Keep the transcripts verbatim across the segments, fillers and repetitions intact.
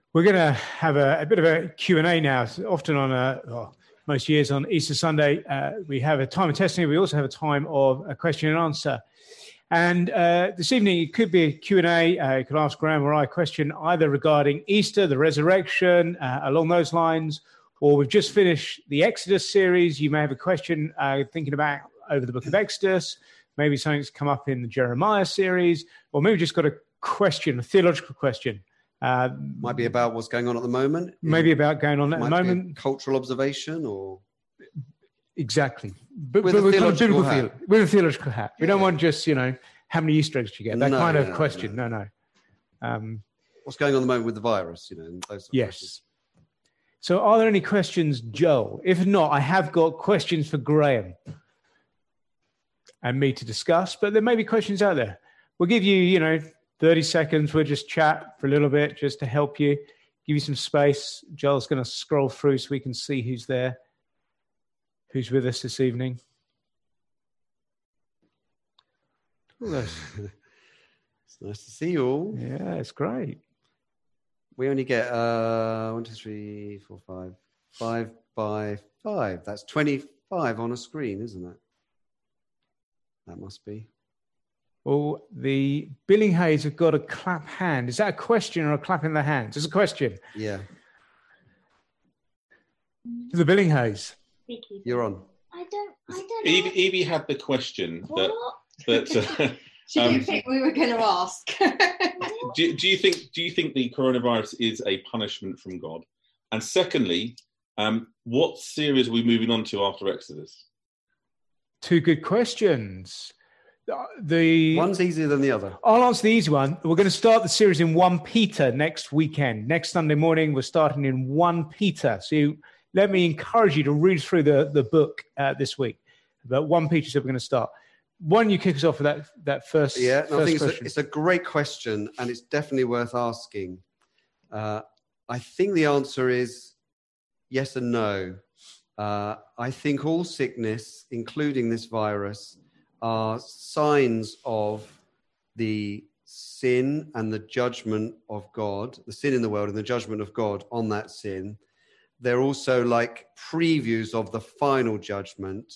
We're going to have a, a bit of a Q and A now. So often on a, well, most years on Easter Sunday, uh, we have a time of testing. We also have a time of a question and answer. And uh, this evening, it could be a Q and A. Uh, you could ask Graham or I a question either regarding Easter, the resurrection, uh, along those lines, or we've just finished the Exodus series. You may have a question uh, thinking about over the book of Exodus, maybe something's come up in the Jeremiah series, or maybe just got a question, a theological question. Uh, Might be about what's going on at the moment. Maybe about going on at Might the moment. Cultural observation or... Exactly. But with, but a theological hat. Theolo- with a theological hat. We yeah. don't want just, you know, how many Easter eggs do you get? That no, kind of no, question. No, no. no. Um, what's going on at the moment with the virus, you know, and those sort yes. of questions. So are there any questions, Joel? If not, I have got questions for Graham and me to discuss, but there may be questions out there. We'll give you, you know, thirty seconds. We'll just chat for a little bit just to help you, give you some space. Joel's going to scroll through so we can see who's there, who's with us this evening. It's nice to see you all. Yeah, it's great. We only get uh, one, two, three, four, five, five by five. That's twenty-five on a screen, isn't it? That must be. Well, the Billinghays have got a clap hand. Is that a question or a clap in the hands? It's a question. Yeah. The Billinghays. You're on. I don't. I don't. Evie, Evie had the question what? that. that uh, She didn't um, think we were going to ask. do, do you think? Do you think the coronavirus is a punishment from God? And secondly, um, what series are we moving on to after Exodus? Two good questions. The one's easier than the other. I'll answer the easy one. We're going to start the series in First Peter next weekend. Next Sunday morning, we're starting in First Peter. So you, let me encourage you to read through the, the book uh, this week. But First Peter, so we're going to start. Why don't you kick us off with that, that first Yeah, no, first I think it's a, it's a great question, and it's definitely worth asking. Uh, I think the answer is yes and no. Uh, I think all sickness, including this virus, are signs of the sin and the judgment of God, the sin in the world and the judgment of God on that sin. They're also like previews of the final judgment.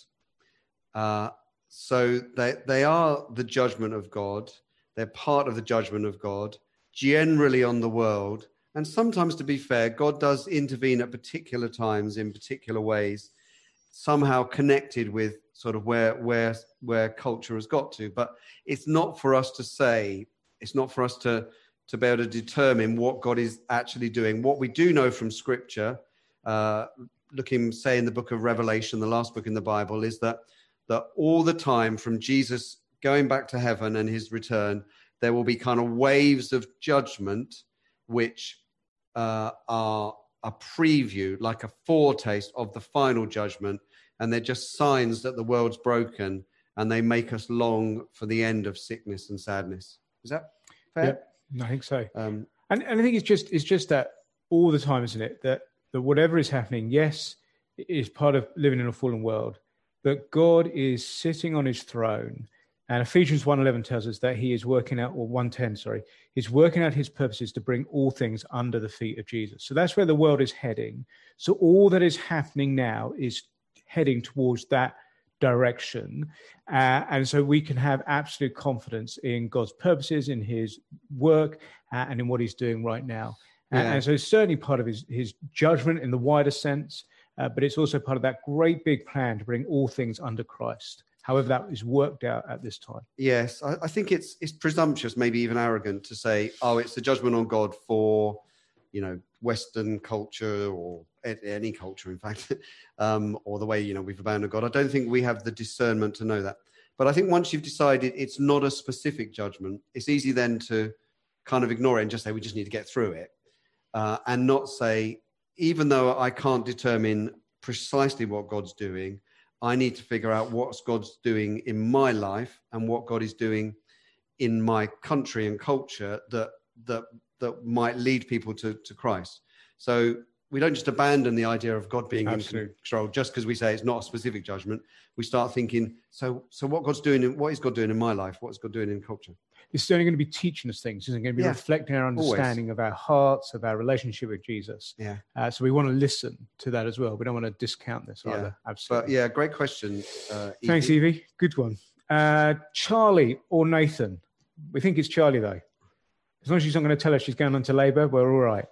Uh, so they, they are the judgment of God. They're part of the judgment of God, generally on the world. And sometimes, to be fair, God does intervene at particular times in particular ways, somehow connected with sort of where where where culture has got to. But it's not for us to say, it's not for us to to be able to determine what God is actually doing. What we do know from Scripture, uh, looking, say, in the book of Revelation, the last book in the Bible, is that that all the time from Jesus going back to heaven and his return, there will be kind of waves of judgment which uh, are a preview, like a foretaste of the final judgment, and they're just signs that the world's broken, and they make us long for the end of sickness and sadness. Is that fair? Yeah, I think so. Um, and, and I think it's just it's just that all the time, isn't it? That that whatever is happening, yes, it is part of living in a fallen world, but God is sitting on his throne. And Ephesians one eleven tells us that he is working out, or one ten, sorry, he's working out his purposes to bring all things under the feet of Jesus. So that's where the world is heading. So all that is happening now is heading towards that direction. Uh, and so we can have absolute confidence in God's purposes, in his work, uh, and in what he's doing right now. Yeah. And, and so it's certainly part of his, his judgment in the wider sense, uh, but it's also part of that great big plan to bring all things under Christ. However that is worked out at this time. Yes, I, I think it's it's presumptuous, maybe even arrogant, to say, oh, it's the judgment on God for, you know, Western culture or any culture, in fact, um, or the way, you know, we've abandoned God. I don't think we have the discernment to know that. But I think once you've decided it's not a specific judgment, it's easy then to kind of ignore it and just say, we just need to get through it, uh, and not say, even though I can't determine precisely what God's doing, I need to figure out what God's doing in my life and what God is doing in my country and culture that that that might lead people to, to Christ. So we don't just abandon the idea of God being Absolutely. in control just because we say it's not a specific judgment. We start thinking, so so what God's doing, in, what is God doing in my life? What is God doing in culture? it's only going to be teaching us things. It's going to be Yeah. reflecting our understanding Always. of our hearts, of our relationship with Jesus. Yeah. Uh, so we want to listen to that as well. We don't want to discount this Yeah. either. But Absolutely. yeah, great question. Uh, Thanks, Evie. Evie. Good one. Uh, Charlie or Nathan? We think it's Charlie, though. As long as she's not going to tell us she's going on to Labour, we're all right.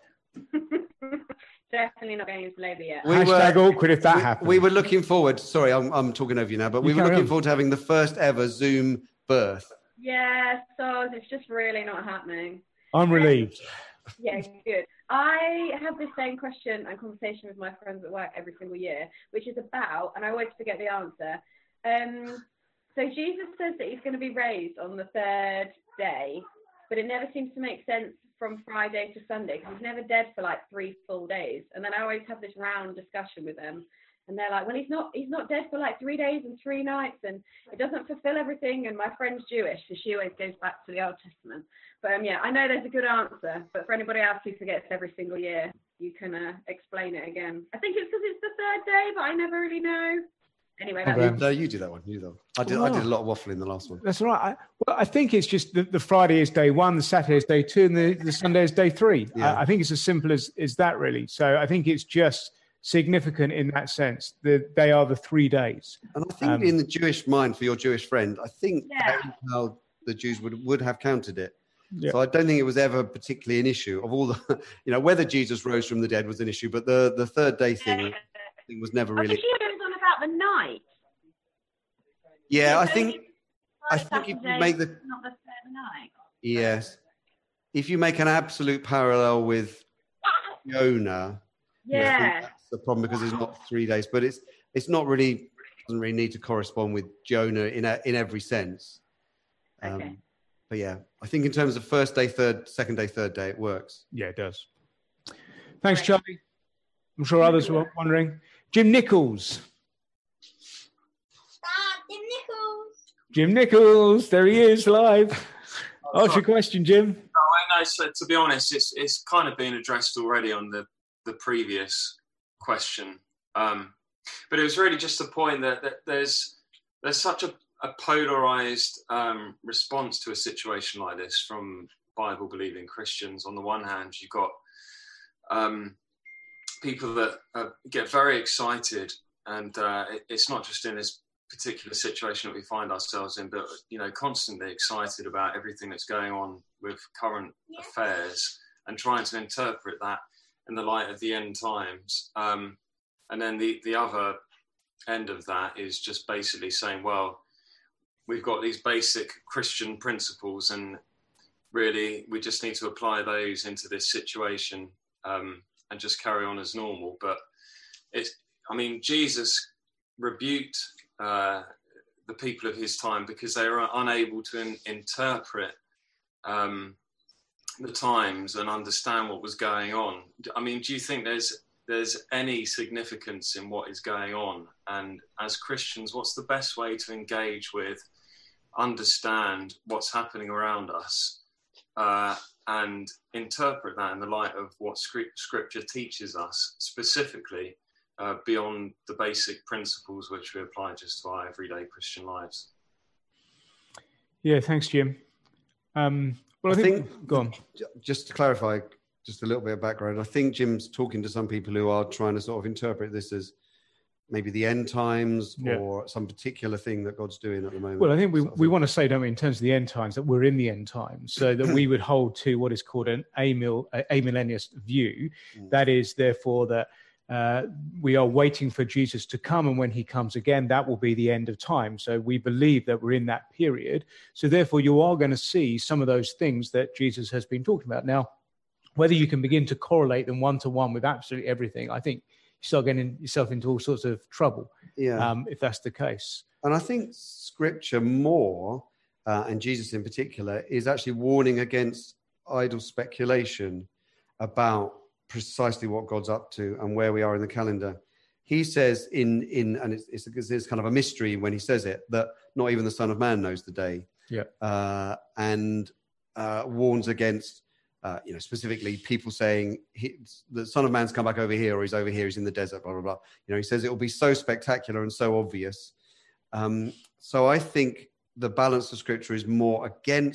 Definitely not going into Labour yet. We Hashtag were- awkward if that we, happens. we were looking forward. Sorry, I'm, I'm talking over you now, but we You were carry looking on. forward to having the first ever Zoom birth. Yeah, so it's just really not happening. I'm relieved. Yeah, good. I have this same question and conversation with my friends at work every single year, which is about, and I always forget the answer. Um, so Jesus says that he's going to be raised on the third day, but it never seems to make sense from Friday to Sunday because he's never dead for like three full days. And then I always have this round discussion with them, and they're like, "Well, he's not. He's not dead for like three days and three nights, and it doesn't fulfill everything." And my friend's Jewish, so she always goes back to the Old Testament. But um, yeah, I know there's a good answer, but for anybody else who forgets every single year, you can uh, explain it again. I think it's because it's the third day, but I never really know. Anyway, that's Okay. No, you do that one. You do that one. I did. I did a lot of waffling the last one. That's all right. I, well, I think it's just the, the Friday is day one, the Saturday is day two, and the, the Sunday is day three. Yeah. I, I think it's as simple as, as that, really. So I think it's just significant in that sense that they are the three days. And I think Um, in the Jewish mind, for your Jewish friend, I think Yeah. that is how the Jews would, would have counted it. Yeah. So I don't think it was ever particularly an issue of all the, you know, whether Jesus rose from the dead was an issue, but the, the third day thing, Yeah. I think was never I really. think he goes on about the night. Yeah, I So think, it's I like think if you Saturday, make the, not the third night. yes, if you make an absolute parallel with Jonah, I think Yeah. that's the problem because it's not three days, but it's it's not really doesn't really need to correspond with Jonah in a, in every sense. Um, Okay. But yeah, I think in terms of first day, third, second day, third day, it works. Yeah, it does. Thanks, Charlie. I'm sure others were wondering. Jim Nichols. Stop, Jim Nichols. Jim Nichols. There he is live. Ask sorry. your question, Jim. I know, so to be honest, it's it's kind of been addressed already on the, the previous question. Um, but it was really just the point that, that there's there's such a, a polarized um, response to a situation like this from Bible-believing Christians. On the one hand, you've got um, people that uh, get very excited, and uh, it, it's not just in this particular situation that we find ourselves in, but you know, constantly excited about everything that's going on with current affairs and trying to interpret that in the light of the end times. Um, and then the, the other end of that is just basically saying, well, we've got these basic Christian principles and really we just need to apply those into this situation um, and just carry on as normal. But it's, I mean, Jesus rebuked uh, the people of his time because they were unable to in, interpret um, the times and understand what was going on. I mean, do you think there's there's any significance in what is going on? And as Christians, what's the best way to engage with, understand what's happening around us, uh, and interpret that in the light of what script, Scripture teaches us, specifically uh, beyond the basic principles which we apply just to our everyday Christian lives? Yeah, thanks, Jim. Um, well, I, I think, think- go on. J- Just to clarify, just a little bit of background, I think Jim's talking to some people who are trying to sort of interpret this as maybe the end times Yeah. or some particular thing that God's doing at the moment. Well, I think we, sort of we thing. want to say, don't we, in terms of the end times, that we're in the end times, so that we would hold to what is called an amil, amillennialist view. Mm. That is, therefore, that uh, we are waiting for Jesus to come, and when he comes again, that will be the end of time. So we believe that we're in that period. So therefore, you are going to see some of those things that Jesus has been talking about. Now, whether you can begin to correlate them one-to-one with absolutely everything, I think you start getting yourself into all sorts of trouble Yeah. um, if that's the case. And I think Scripture more, uh, and Jesus in particular, is actually warning against idle speculation about precisely what God's up to and where we are in the calendar. He says in, in and it's, it's, it's kind of a mystery when he says it, that not even the Son of Man knows the day. Yeah. Uh, and uh, warns against, uh, you know, specifically people saying he, the Son of Man's come back over here or he's over here, he's in the desert, blah, blah, blah. You know, he says it will be so spectacular and so obvious. Um, so I think the balance of Scripture is more against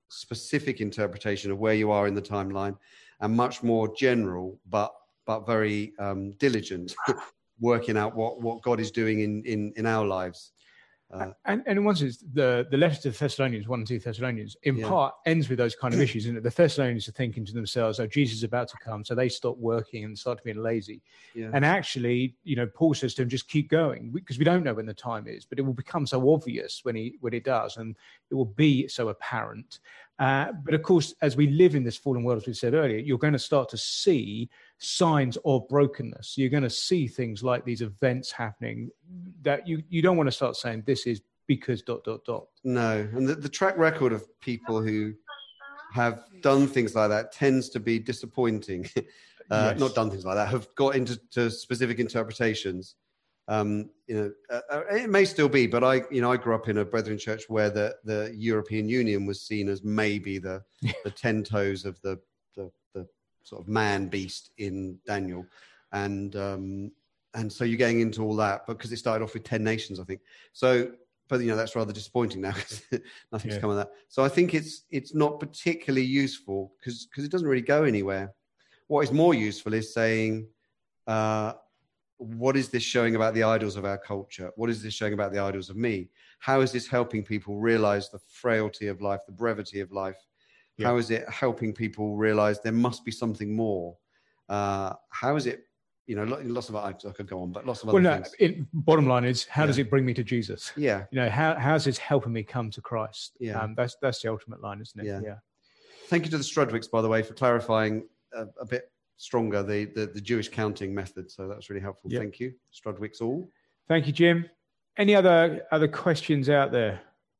specific interpretation of where you are in the timeline, and much more general, but but very um, diligent, working out what, what God is doing in, in, in our lives. Uh, and, and in one sense, the, the letter to the Thessalonians, one and two Thessalonians, in Yeah. part ends with those kind of issues. And the Thessalonians are thinking to themselves, oh, Jesus is about to come. So they stop working and start being lazy. yeah. And actually, you know, Paul says to him, just keep going, because we don't know when the time is, but it will become so obvious when he when it does, and it will be so apparent. Uh, but of course, as we live in this fallen world, as we said earlier, you're going to start to see signs of brokenness. You're going to see things like these events happening that you, you don't want to start saying this is because dot, dot, dot. No, and the, the track record of people who have done things like that tends to be disappointing. uh, Yes. Not done things like that, have got into to specific interpretations. Um, you know, uh, it may still be, but I, you know, I grew up in a Brethren church where the, the European Union was seen as maybe the the ten toes of the, the the sort of man beast in Daniel, and um, and so you're getting into all that, because it started off with ten nations, I think. So, but you know, that's rather disappointing now, because nothing's Yeah. come of that. So I think it's it's not particularly useful, because because it doesn't really go anywhere. What is more useful is saying, uh, what is this showing about the idols of our culture? What is this showing about the idols of me? How is this helping people realize the frailty of life, the brevity of life? Yeah. How is it helping people realize there must be something more? Uh, how is it, you know, lo- lots of, I could go on, but lots of other Well, no, things. it, bottom line is, how does Yeah. it bring me to Jesus? Yeah, You know, how how's this helping me come to Christ? Yeah. Um, that's that's the ultimate line, isn't it? Yeah. yeah. thank you to the Strudwicks, by the way, for clarifying a, a bit stronger the, the, the Jewish counting method. So that's really helpful. Yep. Thank you, Strudwicks all. Thank you, Jim. Any other other questions out there?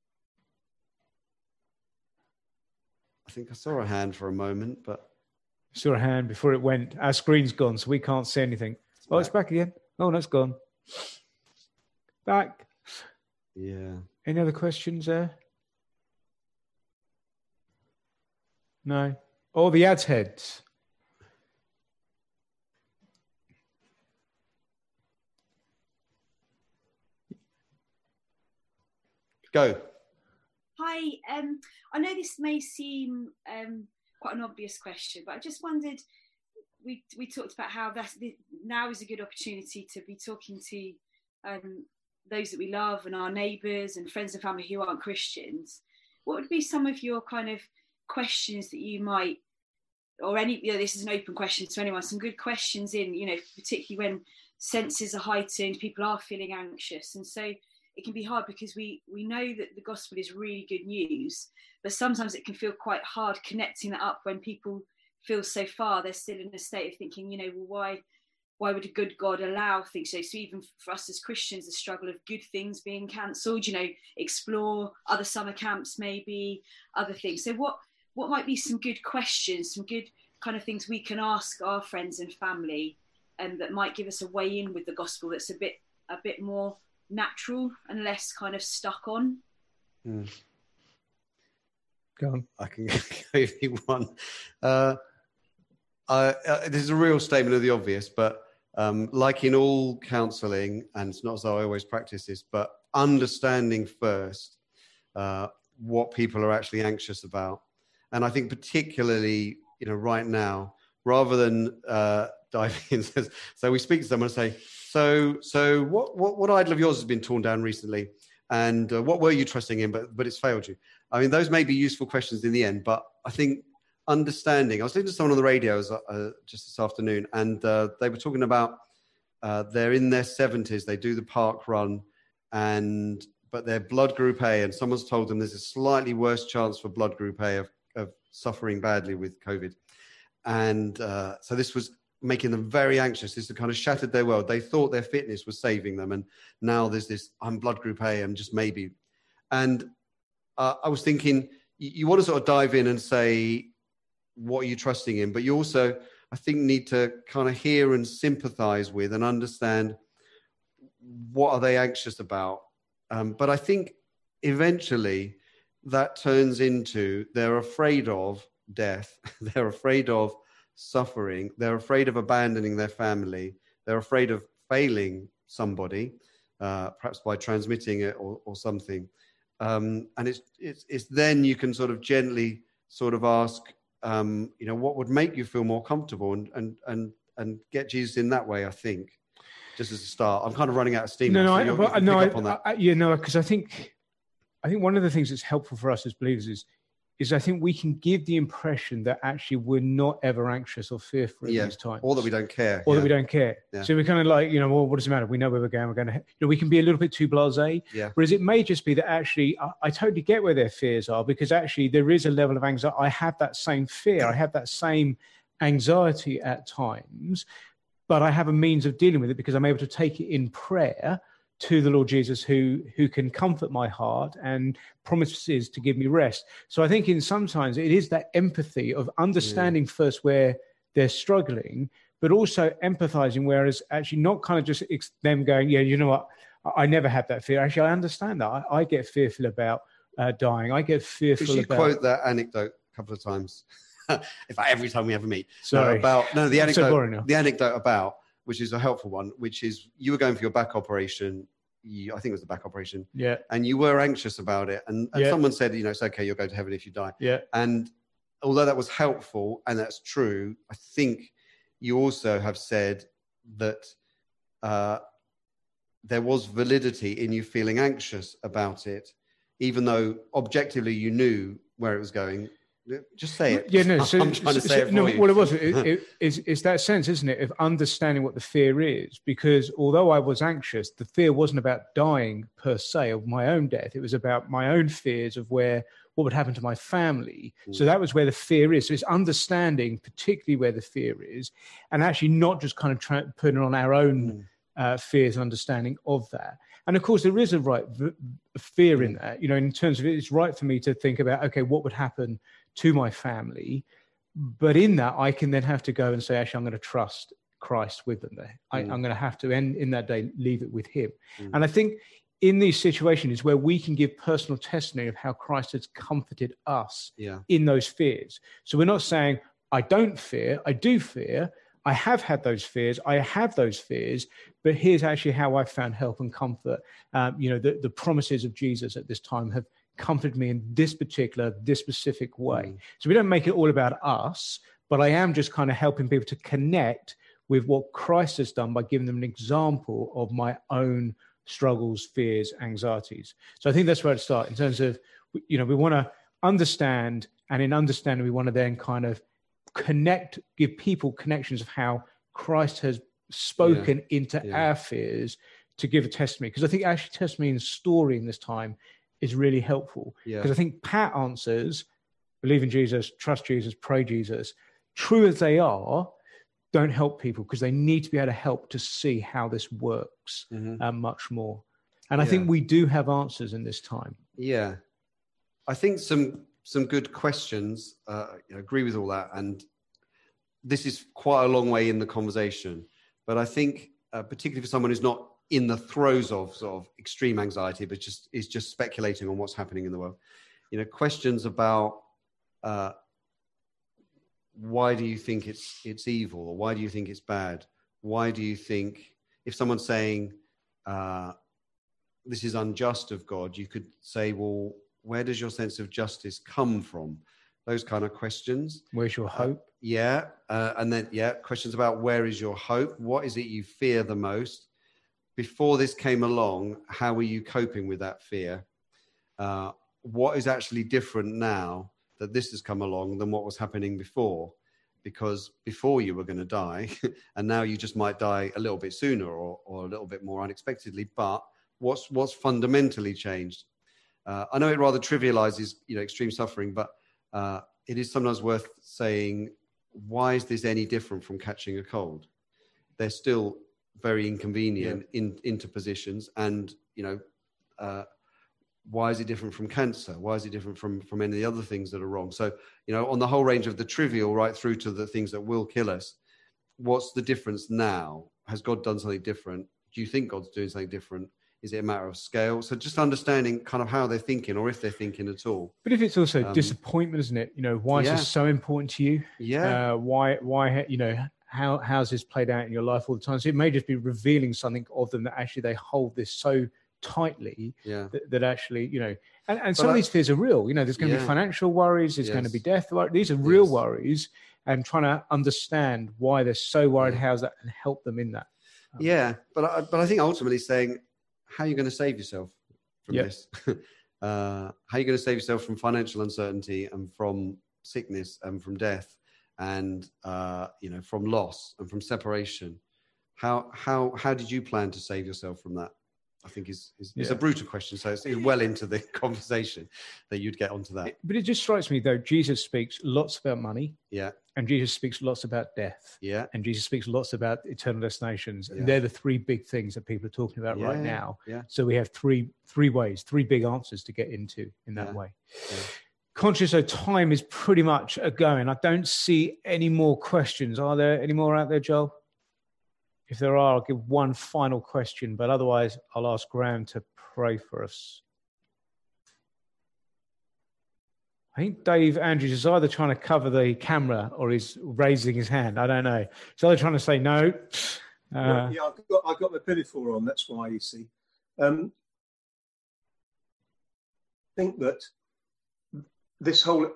I think I saw a hand for a moment, but Saw a hand before it went. Our screen's gone, so we can't see anything. Oh, it's back again. Oh, no, it's gone. Back. yeah. Any other questions there? No. Oh, the ads heads. Go. Hi, um, I know this may seem um, quite an obvious question, but I just wondered, we we talked about how that's, now is a good opportunity to be talking to um, those that we love and our neighbours and friends and family who aren't Christians. What would be some of your kind of questions that you might, or any, you know, this is an open question to anyone, some good questions in, you know, particularly when senses are heightened, people are feeling anxious. And so it can be hard because we we know that the gospel is really good news, but sometimes it can feel quite hard connecting that up when people feel so far. They're still in a state of thinking, you know, well, why why would a good God allow things? So, so even for us as Christians, the struggle of good things being cancelled, you know, explore other summer camps, maybe other things. So what what might be some good questions, some good kind of things we can ask our friends and family, and um, that might give us a way in with the gospel that's a bit a bit more natural and less kind of stuck on. Hmm. Go on. I can give you one. Uh, I, uh, this is a real statement of the obvious, but um, like in all counselling, and it's not as though I always practice this, but understanding first uh, what people are actually anxious about. And I think particularly, you know, right now, rather than uh, diving in, so we speak to someone and say, so so what, what, what idol of yours has been torn down recently? And uh, what were you trusting in, but, but it's failed you? I mean, those may be useful questions in the end, but I think understanding, I was listening to someone on the radio uh, just this afternoon, and uh, they were talking about uh, they're in their seventies, they do the park run, and but they're blood group A, and someone's told them there's a slightly worse chance for blood group A of, of suffering badly with COVID. And uh, so this was making them very anxious. This had kind of shattered their world. They thought their fitness was saving them, and now there's this, I'm blood group A, and just maybe. And uh, I was thinking, you, you want to sort of dive in and say, what are you trusting in? But you also, I think, need to kind of hear and sympathize with and understand what are they anxious about. Um, but I think eventually that turns into they're afraid of death. They're afraid of suffering. They're afraid of abandoning their family. They're afraid of failing somebody, uh, perhaps by transmitting it or, or something. Um, and it's, it's, it's then you can sort of gently sort of ask, um, you know, what would make you feel more comfortable, and, and, and, and get Jesus in that way, I think, just as a start. I'm kind of running out of steam. No, now, no, so I, you're- but, you can no, pick I, up on that. I, yeah, no, because I think, I think one of the things that's helpful for us as believers is, is I think we can give the impression that actually we're not ever anxious or fearful in Yeah, these times. or that we don't care. Or yeah. that we don't care. Yeah. So we're kind of like, you know, well, what does it matter? We know where we're going. We're going to, you know, we can be a little bit too blasé. Yeah. Whereas it may just be that actually, I, I totally get where their fears are, because actually there is a level of anxiety. I have that same fear. I have that same anxiety at times, but I have a means of dealing with it because I'm able to take it in prayer to the Lord Jesus, who who can comfort my heart and promises to give me rest. So I think in sometimes it is that empathy of understanding yeah. first where they're struggling, but also empathizing, whereas actually not kind of just ex- them going, yeah, you know what, I, I never had that fear. Actually, I understand that. I, I get fearful about uh, dying. I get fearful Could you about... quote that anecdote a couple of times? In fact, every time we ever meet. Sorry. No, about, no the anecdote, so boring now. the anecdote about, which is a helpful one, which is you were going for your back operation. You, I think it was the back operation. Yeah. And you were anxious about it. And, and yeah. someone said, you know, it's okay, you'll go to heaven if you die. Yeah. And although that was helpful and that's true, I think you also have said that uh, there was validity in you feeling anxious about it, even though objectively you knew where it was going. Just say it. Yeah, no. So, I'm trying to so, say it for no, you. Well, it was. It, it, it's, it's that sense, isn't it, of understanding what the fear is? Because although I was anxious, the fear wasn't about dying per se, of my own death. It was about my own fears of where what would happen to my family. Mm. So that was where the fear is. So it's understanding, particularly where the fear is, and actually not just kind of trying putting on our own mm. uh, fears and understanding of that. And of course, there is a right v- fear mm. in that. You know, in terms of it, it's right for me to think about, okay, what would happen to my family, but in that I can then have to go and say, actually, I'm going to trust Christ with them there. I, mm. I'm going to have to end in that day, leave it with him. Mm. And I think in these situations is where we can give personal testimony of how Christ has comforted us yeah. in those fears. So we're not saying, I don't fear, I do fear, I have had those fears, I have those fears, but here's actually how I found help and comfort. Um, you know, the, the promises of Jesus at this time have comforted me in this particular, this specific way. Mm. So we don't make it all about us, but I am just kind of helping people to connect with what Christ has done by giving them an example of my own struggles, fears, anxieties. So I think that's where to start in terms of, you know, we want to understand, and in understanding, we want to then kind of connect, give people connections of how Christ has spoken yeah. into yeah. our fears to give a testimony. Because I think actually testimony and story in this time is really helpful, because yeah. I think pat answers, believe in Jesus, trust Jesus, pray Jesus, true as they are, don't help people, because they need to be able to help to see how this works mm-hmm. uh, much more. And I yeah. think we do have answers in this time. Yeah, I think some some good questions. Uh, I agree with all that, and this is quite a long way in the conversation. But I think, uh, particularly for someone who's not in the throes of sort of extreme anxiety, but just is just speculating on what's happening in the world. You know, questions about uh, why do you think it's it's evil, or why do you think it's bad? Why do you think, if someone's saying uh, this is unjust of God, you could say, well, where does your sense of justice come from? Those kind of questions. Where's your hope? Uh, yeah, uh, and then yeah, questions about where is your hope? What is it you fear the most? Before this came along, how were you coping with that fear? Uh, what is actually different now that this has come along than what was happening before? Because before you were going to die, and now you just might die a little bit sooner or, or a little bit more unexpectedly. But what's what's fundamentally changed? Uh, I know it rather trivializes, you know, extreme suffering, but uh, it is sometimes worth saying, why is this any different from catching a cold? They're still very inconvenient yeah. in interpositions, and you know uh, why is it different from cancer? Why is it different from from any of the other things that are wrong? So you know, on the whole range of the trivial right through to the things that will kill us, what's the difference now? Has God done something different? Do you think God's doing something different? Is it a matter of scale? So just understanding kind of how they're thinking, or if they're thinking at all. But if it's also um, disappointment, isn't it? You know, why is yeah. this so important to you? Yeah. Uh, why why you know How how's this played out in your life all the time? So it may just be revealing something of them that actually they hold this so tightly Yeah. that, that actually, you know, and, and But some I- of these fears are real. You know, there's going to Yeah. be financial worries. There's going to Yes. be death worries. These are real Yes. worries, and trying to understand why they're so worried, Yeah. how's that, and help them in that. Um, Yeah, but I, but I think ultimately saying, how are you going to save yourself from Yeah. this? uh, how are you going to save yourself from financial uncertainty and from sickness and from death and uh, you know, from loss and from separation? How how how did you plan to save yourself from that? I think is, is it's a Yeah. brutal question, so it's, it's well into the conversation that you'd get onto that. But it just strikes me, though, Jesus speaks lots about money, Yeah, and Jesus speaks lots about death, yeah, and Jesus speaks lots about eternal destinations. Yeah. And they're the three big things that people are talking about right Yeah, now. yeah. So we have three three ways, three big answers to get into in that Yeah. way. Yeah. Conscious of time is pretty much a going. I don't see any more questions. Are there any more out there, Joel? If there are, I'll give one final question, but otherwise I'll ask Graham to pray for us. I think Dave Andrews is either trying to cover the camera or he's raising his hand. I don't know. He's either trying to say no. Uh, Well, yeah, I've got, I've got my pinafore on. That's why, you see. Um, I think that this whole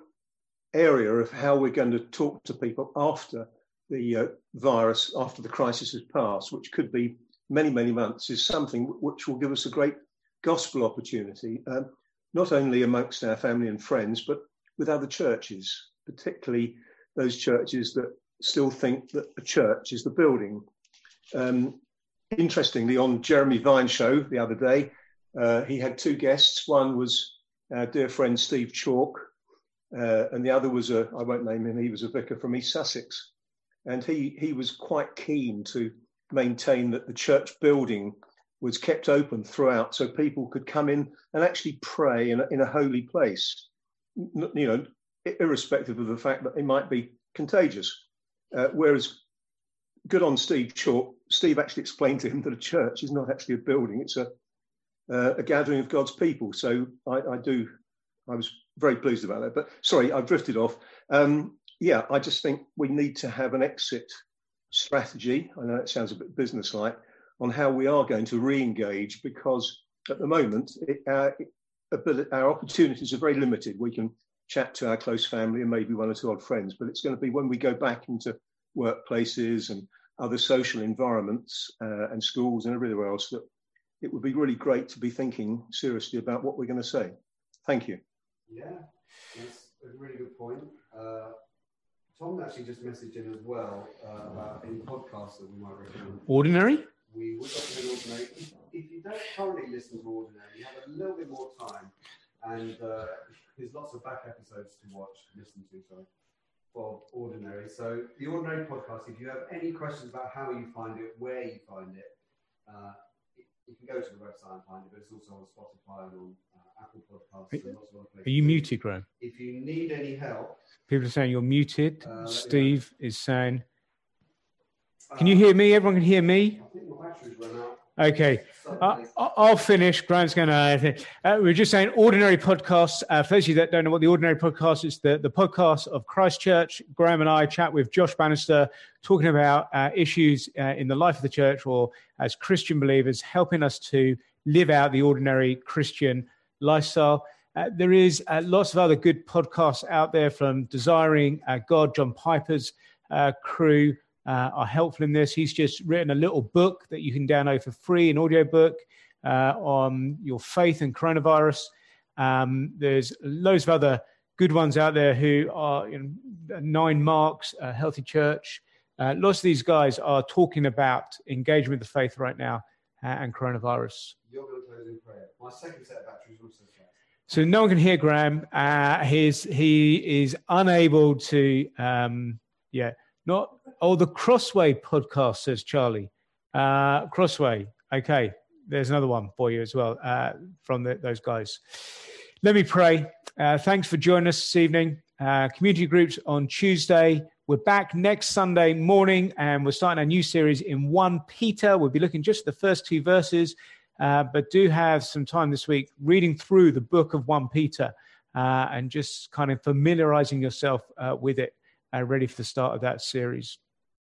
area of how we're going to talk to people after the uh, virus, after the crisis has passed, which could be many, many months, is something which will give us a great gospel opportunity, um, not only amongst our family and friends, but with other churches, particularly those churches that still think that a church is the building. Um, interestingly, on Jeremy Vine's show the other day, uh, he had two guests. One was our dear friend Steve Chalk, uh, and the other was a, I won't name him, he was a vicar from East Sussex. And he, he was quite keen to maintain that the church building was kept open throughout so people could come in and actually pray in a, in a holy place, you know, irrespective of the fact that it might be contagious. Uh, whereas good on Steve Chalk, Steve actually explained to him that a church is not actually a building, it's a, uh, a gathering of God's people. So I, I do, I was very pleased about that. But sorry, I've drifted off. Um, yeah, I just think we need to have an exit strategy. I know it sounds a bit businesslike, on how we are going to re-engage, because at the moment it, our, ability, our opportunities are very limited. We can chat to our close family and maybe one or two odd friends, but it's going to be when we go back into workplaces and other social environments uh, and schools and everywhere else that it would be really great to be thinking seriously about what we're going to say. Thank you. Yeah, that's a really good point. Uh, Tom actually just messaged in as well uh, about any podcasts that we might recommend. Ordinary? We would recommend Ordinary. If, if you don't currently listen to Ordinary, you have a little bit more time, and uh, there's lots of back episodes to watch, listen to, sorry, for Ordinary. So the Ordinary podcast, if you have any questions about how you find it, where you find it, uh, you can go to the website and find it, but it's also on Spotify and on uh, Apple Podcasts and lots of other places. Are you muted, Graham? If you need any help, People are saying you're muted. Uh, Steve is saying, can you hear me? Everyone can hear me? I think my batteries run out. Okay. Uh, Suddenly. I'll finish. Graham's going to. Uh, we we're just saying Ordinary Podcast. Uh, for those of you that don't know what the Ordinary Podcast is, the, the podcast of Christchurch. Graham and I chat with Josh Bannister, talking about uh, issues uh, in the life of the church or as Christian believers, helping us to live out the ordinary Christian lifestyle. Uh, there is uh, lots of other good podcasts out there from Desiring uh, God. John Piper's uh, crew uh, are helpful in this. He's just written a little book that you can download for free, an audio book uh, on your faith and coronavirus. Um, there's loads of other good ones out there who are, you know, Nine Marks, uh, Healthy Church. Uh, lots of these guys are talking about engagement with the faith right now uh, and coronavirus. You're going to close in prayer. My second set of batteries also flat. So no one can hear Graham. Uh, his, he is unable to, um, yeah, not, oh, the Crossway podcast, says Charlie. Uh, Crossway, okay, there's another one for you as well uh, from the, those guys. Let me pray. Uh, thanks for joining us this evening. Uh, community groups on Tuesday. We're back next Sunday morning, and we're starting a new series in First Peter. We'll be looking just at the first two verses. Uh, but do have some time this week reading through the book of First Peter uh, and just kind of familiarizing yourself uh, with it, uh, ready for the start of that series.